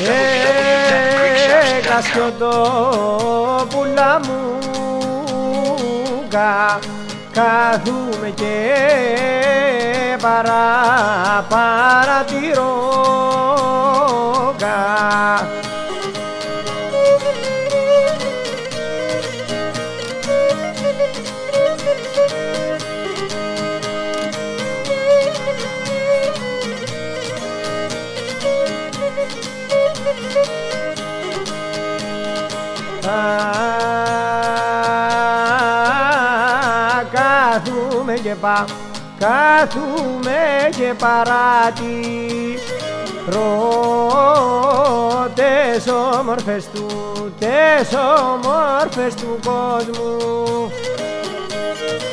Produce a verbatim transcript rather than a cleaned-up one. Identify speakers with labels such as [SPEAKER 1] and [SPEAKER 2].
[SPEAKER 1] Κασιοτόπουλα μου κα, κάθουμε και παρά, παρατηρώ κα. Κάθουμε και πα, κάθουμε και παρατηρώ τες όμορφες του, τες όμορφες του κόσμου.